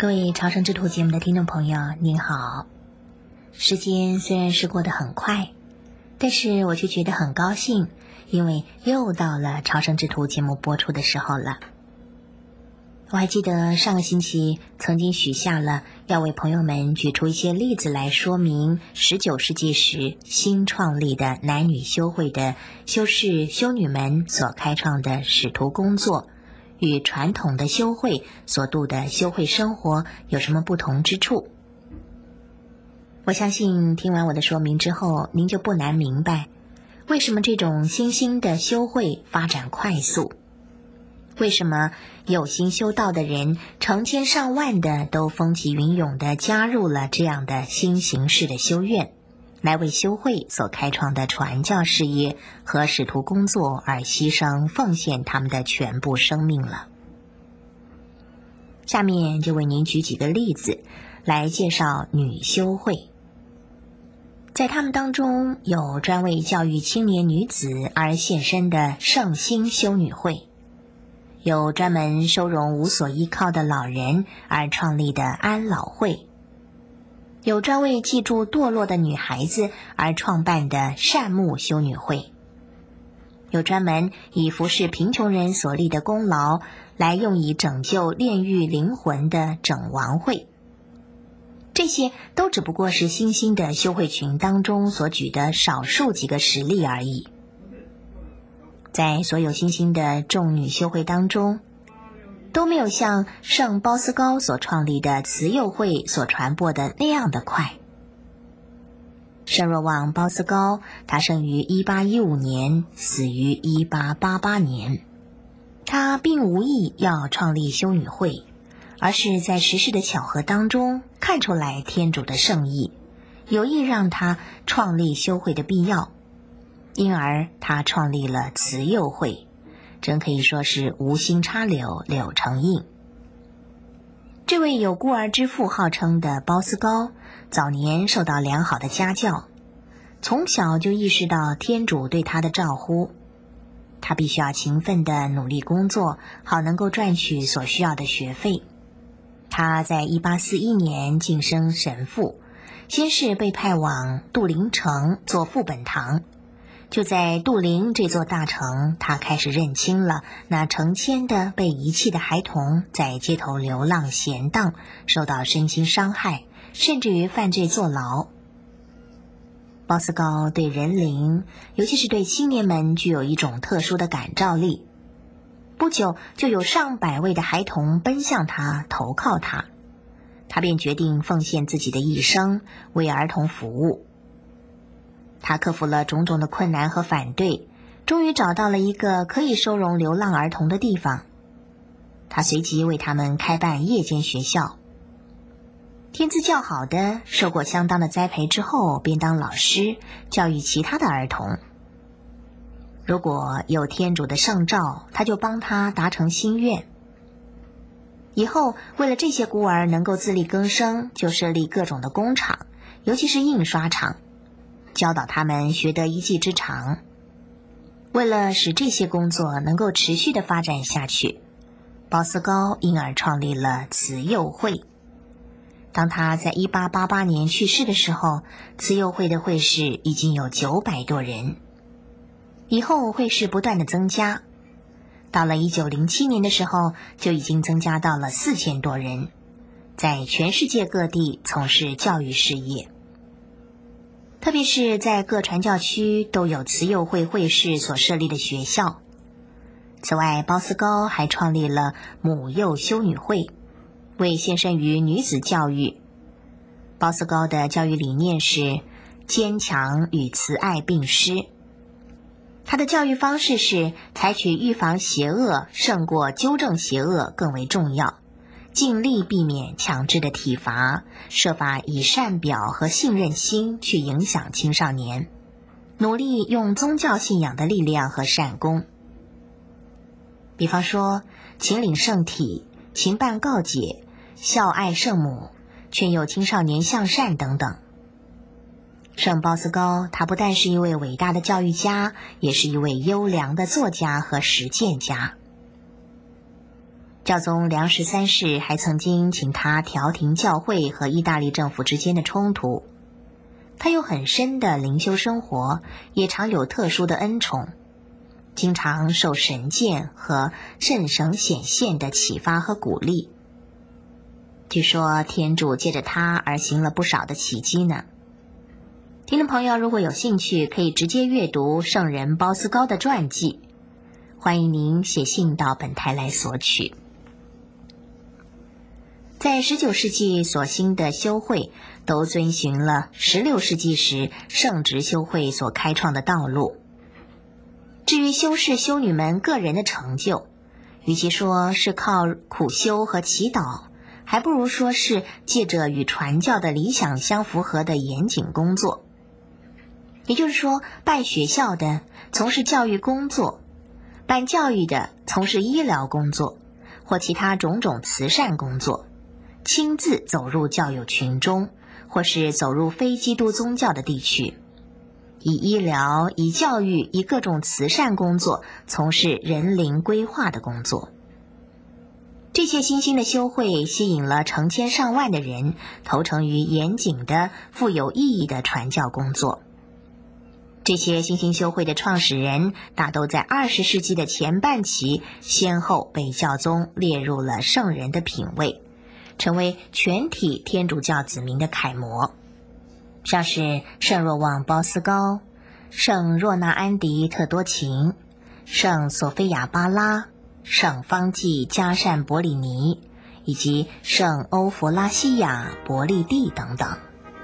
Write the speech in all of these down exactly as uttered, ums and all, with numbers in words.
各位朝圣之途节目的听众朋友您好，时间虽然是过得很快，但是我却觉得很高兴，因为又到了朝圣之途节目播出的时候了。我还记得上个星期曾经许下了要为朋友们举出一些例子来说明十九世纪时新创立的男女修会的修士修女们所开创的使徒工作与传统的修会所度的修会生活有什么不同之处。我相信听完我的说明之后，您就不难明白为什么这种新兴的修会发展快速，为什么有心修道的人成千上万的都风起云涌的加入了这样的新形式的修院，来为修会所开创的传教事业和使徒工作而牺牲奉献他们的全部生命了。下面就为您举几个例子来介绍女修会。在他们当中有专为教育青年女子而献身的圣心修女会，有专门收容无所依靠的老人而创立的安老会，有专为记住堕落的女孩子而创办的善牧修女会，有专门以服侍贫穷人所立的功劳来用以拯救炼狱灵魂的整王会。这些都只不过是新兴的修会群当中所举的少数几个实例而已。在所有新兴的众女修会当中，都没有像圣鲍斯高所创立的慈幼会所传播的那样的快。圣若望鲍斯高，他生于一八一五年，死于一八八八年。他并无意要创立修女会，而是在时事的巧合当中看出来天主的圣意，有意让他创立修会的必要，因而他创立了慈幼会，真可以说是无心插柳柳成荫。这位有孤儿之父号称的鲍斯高，早年受到良好的家教，从小就意识到天主对他的照呼，他必须要勤奋地努力工作，好能够赚取所需要的学费。他在一八四一年晋升神父，先是被派往杜林城做副本堂。就在杜林这座大城，他开始认清了那成千的被遗弃的孩童在街头流浪闲荡，受到身心伤害，甚至于犯罪坐牢。鲍斯高对人灵，尤其是对青年们具有一种特殊的感召力。不久就有上百位的孩童奔向他，投靠他，他便决定奉献自己的一生为儿童服务。他克服了种种的困难和反对，终于找到了一个可以收容流浪儿童的地方。他随即为他们开办夜间学校，天资较好的受过相当的栽培之后，便当老师教育其他的儿童。如果有天主的圣召，他就帮他达成心愿。以后为了这些孤儿能够自力更生，就设立各种的工厂，尤其是印刷厂，教导他们学得一技之长。为了使这些工作能够持续的发展下去，鲍斯高因而创立了慈幼会。当他在一八八八年去世的时候，慈幼会的会士已经有九百多人。以后会士不断的增加，到了一九零七年的时候，就已经增加到了四千多人，在全世界各地从事教育事业。特别是在各传教区都有慈幼会会士所设立的学校。此外，鲍斯高还创立了母幼修女会，为献身于女子教育。鲍斯高的教育理念是坚强与慈爱并施。他的教育方式是采取预防邪恶胜过纠正邪恶更为重要，尽力避免强制的体罚，设法以善表和信任心去影响青少年，努力用宗教信仰的力量和善功。比方说勤领圣体、勤办告解、孝爱圣母、劝诱青少年向善等等。圣鲍斯高他不但是一位伟大的教育家，也是一位优良的作家和实践家。 教宗良十三世还曾经请他调停教会和意大利政府之间的冲突。他有很深的灵修生活，也常有特殊的恩宠，经常受神见和圣神显现的启发和鼓励。据说天主借着他而行了不少的奇迹呢。听众朋友如果有兴趣，可以直接阅读圣人包思高的传记，欢迎您写信到本台来索取。在十九世纪所兴的修会都遵循了十六世纪时圣职修会所开创的道路。至于修士修女们个人的成就，与其说是靠苦修和祈祷，还不如说是借着与传教的理想相符合的严谨工作。也就是说，办学校的从事教育工作，办教育的从事医疗工作或其他种种慈善工作，亲自走入教友群中，或是走入非基督宗教的地区，以医疗、以教育、以各种慈善工作从事人灵规划的工作。这些新兴的修会吸引了成千上万的人投诚于严谨的、富有意义的传教工作。这些新兴修会的创始人大都在二十世纪的前半期先后被教宗列入了圣人的品位，成为全体天主教子民的楷模，像是圣若望包思高、圣若纳安迪特多琴、圣索菲亚巴拉、圣方济加善伯里尼以及圣欧弗拉西亚伯利蒂等等。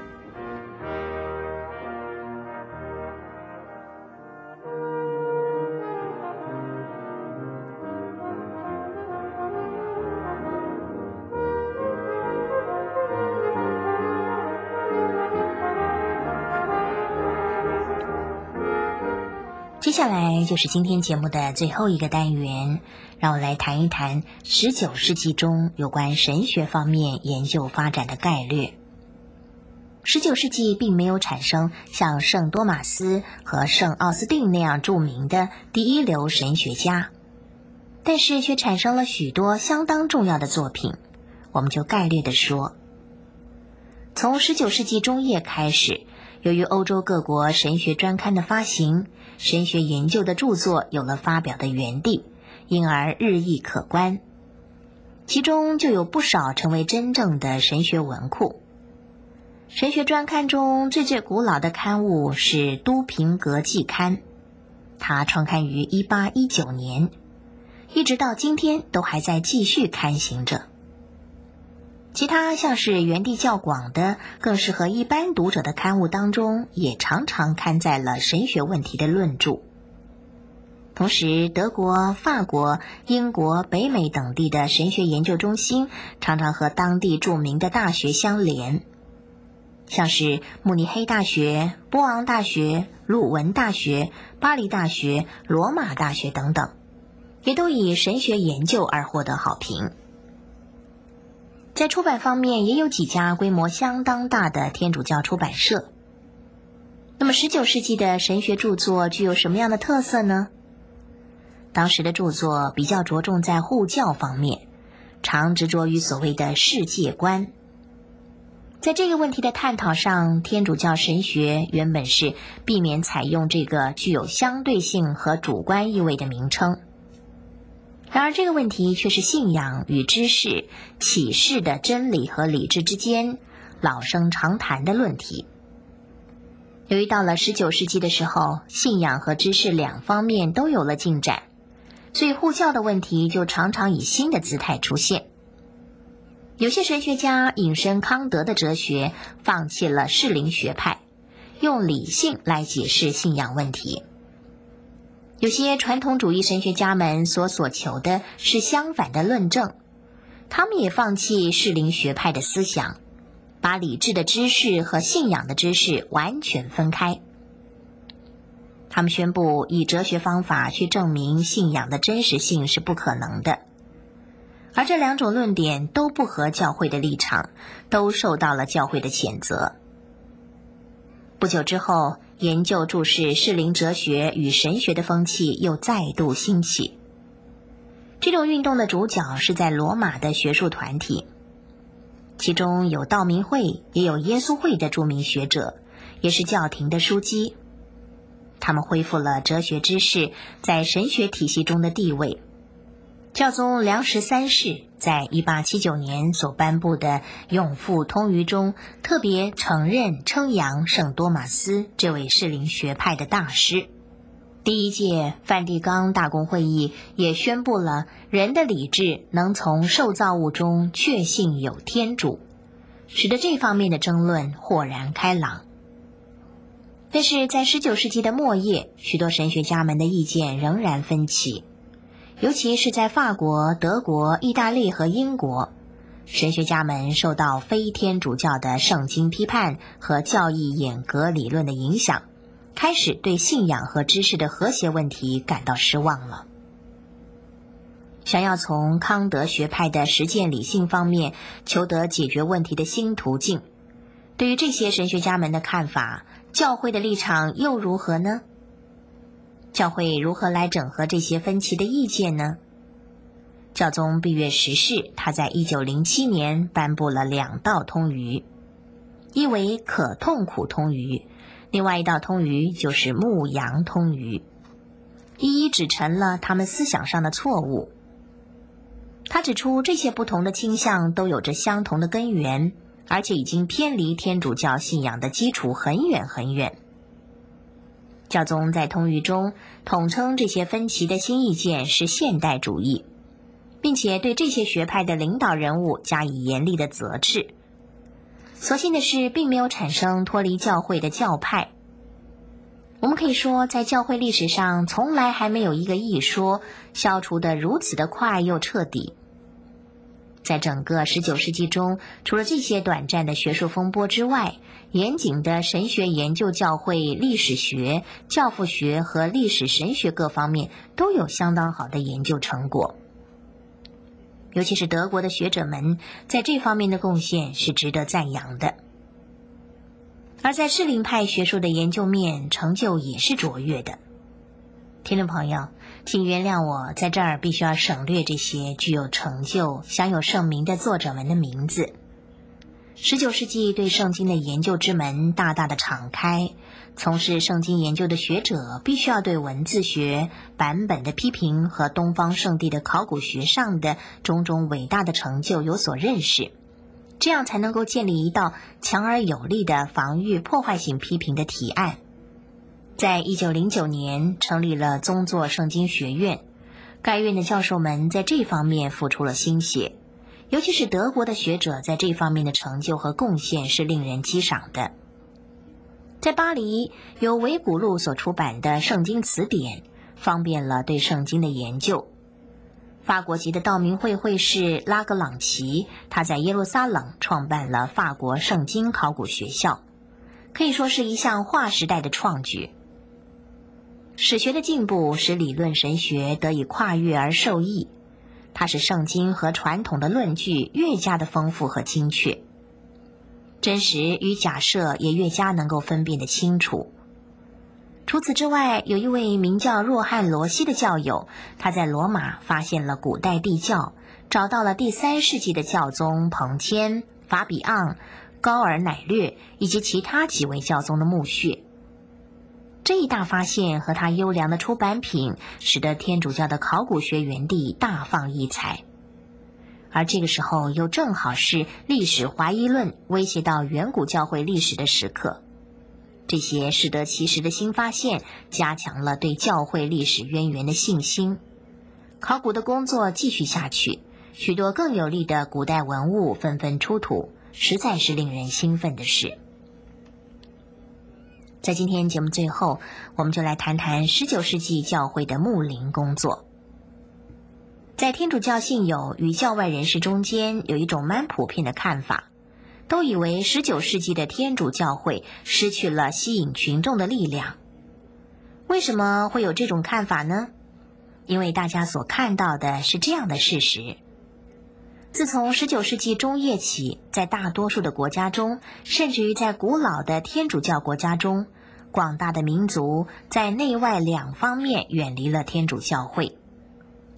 接下来就是今天节目的最后一个单元，让我来谈一谈十九世纪中有关神学方面研究发展的概略。十九世纪并没有产生像圣多马斯和圣奥斯定那样著名的第一流神学家，但是却产生了许多相当重要的作品。我们就概略地说，从十九世纪中叶开始，由于欧洲各国神学专刊的发行，神学研究的著作有了发表的园地，因而日益可观。其中就有不少成为真正的神学文库。神学专刊中最最古老的刊物是《都平格季刊》，它创刊于一八一九年，一直到今天都还在继续刊行着。其他像是园地较广的、更适合一般读者的刊物当中，也常常刊载了神学问题的论著。同时，德国、法国、英国、北美等地的神学研究中心常常和当地著名的大学相连，像是慕尼黑大学、波昂大学、鲁文大学、巴黎大学、罗马大学等等，也都以神学研究而获得好评。在出版方面，也有几家规模相当大的天主教出版社。那么十九世纪的神学著作具有什么样的特色呢？当时的著作比较着重在护教方面，常执着于所谓的世界观。在这个问题的探讨上，天主教神学原本是避免采用这个具有相对性和主观意味的名称。然而这个问题却是信仰与知识、启示的真理和理智之间老生常谈的论题。由于到了十九世纪的时候，信仰和知识两方面都有了进展，所以护教的问题就常常以新的姿态出现。有些神学家引申康德的哲学，放弃了适龄学派，用理性来解释信仰问题。有些传统主义神学家们所所求的是相反的论证，他们也放弃适龄学派的思想，把理智的知识和信仰的知识完全分开。他们宣布以哲学方法去证明信仰的真实性是不可能的，而这两种论点都不合教会的立场，都受到了教会的谴责。不久之后，研究注释适龄哲学与神学的风气又再度兴起。 这种运动的主角是在罗马的学术团体，其中有道明会也有耶稣会的著名学者，也是教廷的枢机。他们恢复了哲学知识在神学体系中的地位。教宗良十三世在一八七九年所颁布的永富通谕中，特别承认称扬圣多马斯这位适龄学派的大师。第一届梵蒂冈大公会议也宣布了人的理智能从受造物中确信有天主，使得这方面的争论豁然开朗。但是在十九世纪的末叶，许多神学家们的意见仍然分歧，尤其是在法国、德国、意大利和英国，神学家们受到非天主教的圣经批判和教义演革理论的影响，开始对信仰和知识的和谐问题感到失望了。想要从康德学派的实践理性方面求得解决问题的新途径，对于这些神学家们的看法，教会的立场又如何呢？教会如何来整合这些分歧的意见呢？教宗闭月十世，他在一九零七年颁布了两道通谕，一为可痛苦通谕，另外一道通谕就是牧羊通谕，一一指陈了他们思想上的错误。他指出这些不同的倾向都有着相同的根源，而且已经偏离天主教信仰的基础很远很远。教宗在通谕中统称这些分歧的新意见是现代主义，并且对这些学派的领导人物加以严厉的责斥。所幸的是，并没有产生脱离教会的教派。我们可以说，在教会历史上从来还没有一个异说消除得如此的快又彻底。在整个十九世纪中，除了这些短暂的学术风波之外，严谨的神学研究教会历史学、教父学和历史神学各方面都有相当好的研究成果。尤其是德国的学者们在这方面的贡献是值得赞扬的。而在适龄派学术的研究面，成就也是卓越的。听众朋友，请原谅我在这儿必须要省略这些具有成就、享有盛名的作者们的名字。十九世纪对圣经的研究之门大大的敞开，从事圣经研究的学者必须要对文字学、版本的批评和东方圣地的考古学上的种种伟大的成就有所认识，这样才能够建立一道强而有力的防御破坏性批评的提案。在一九零九年成立了宗座圣经学院，该院的教授们在这方面付出了心血，尤其是德国的学者在这方面的成就和贡献是令人激赏的。在巴黎，由维古路所出版的圣经词典方便了对圣经的研究。法国籍的道明会会士拉格朗齐，他在耶路撒冷创办了法国圣经考古学校，可以说是一项划时代的创举。史学的进步使理论神学得以跨越而受益，它使圣经和传统的论据越加的丰富和精确，真实与假设也越加能够分辨得清楚。除此之外，有一位名叫若翰罗西的教友，他在罗马发现了古代地教，找到了第三世纪的教宗彭谦、法比昂、高尔乃略以及其他几位教宗的墓穴。这一大发现和他优良的出版品，使得天主教的考古学园地大放异彩。而这个时候又正好是历史怀疑论威胁到远古教会历史的时刻，这些适得其时的新发现加强了对教会历史渊源的信心。考古的工作继续下去，许多更有力的古代文物纷纷出土，实在是令人兴奋的事。在今天节目最后，我们就来谈谈十九世纪教会的牧灵工作。在天主教信友与教外人士中间有一种蛮普遍的看法，都以为十九世纪的天主教会失去了吸引群众的力量。为什么会有这种看法呢？因为大家所看到的是这样的事实：自从十九世纪中叶起，在大多数的国家中，甚至于在古老的天主教国家中，广大的民族在内外两方面远离了天主教会。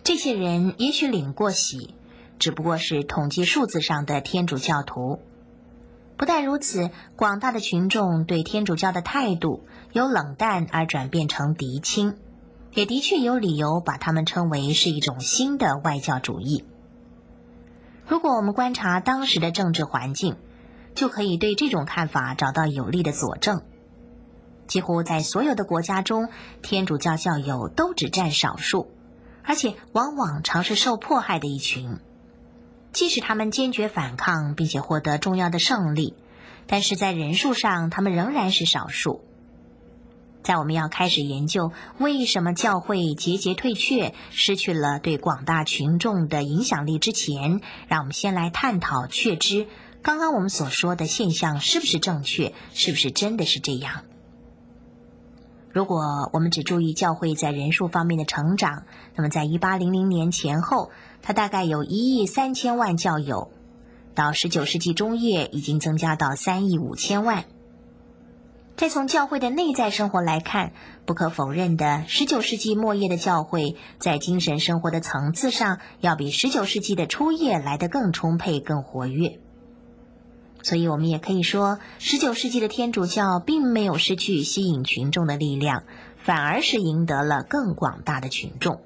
这些人也许领过洗，只不过是统计数字上的天主教徒。不但如此，广大的群众对天主教的态度由冷淡而转变成敌亲，也的确有理由把他们称为是一种新的外教主义。如果我们观察当时的政治环境，就可以对这种看法找到有力的佐证。几乎在所有的国家中，天主教教友都只占少数，而且往往常是受迫害的一群。即使他们坚决反抗并且获得重要的胜利，但是在人数上他们仍然是少数。在我们要开始研究为什么教会节节退却，失去了对广大群众的影响力之前，让我们先来探讨确知刚刚我们所说的现象是不是正确，是不是真的是这样。如果我们只注意教会在人数方面的成长，那么在一八零零年前后，它大概有一亿三千万教友，到十九世纪中叶已经增加到三亿五千万。再从教会的内在生活来看，不可否认的，十九世纪末叶的教会在精神生活的层次上，要比十九世纪的初叶来得更充沛、更活跃。所以我们也可以说，十九世纪的天主教并没有失去吸引群众的力量，反而是赢得了更广大的群众。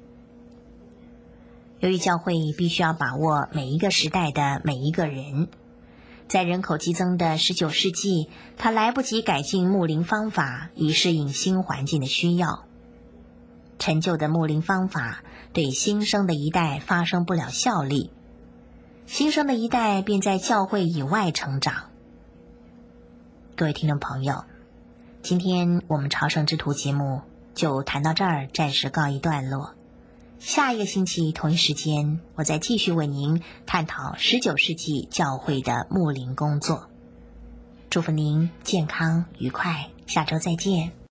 由于教会必须要把握每一个时代的每一个人，在人口激增的十九世纪，他来不及改进牧灵方法以适应新环境的需要。陈旧的牧灵方法对新生的一代发生不了效力，新生的一代便在教会以外成长。各位听众朋友，今天我们朝圣之途节目就谈到这儿，暂时告一段落。下一个星期同一时间，我再继续为您探讨十九世纪教会的牧灵工作。祝福您健康愉快，下周再见。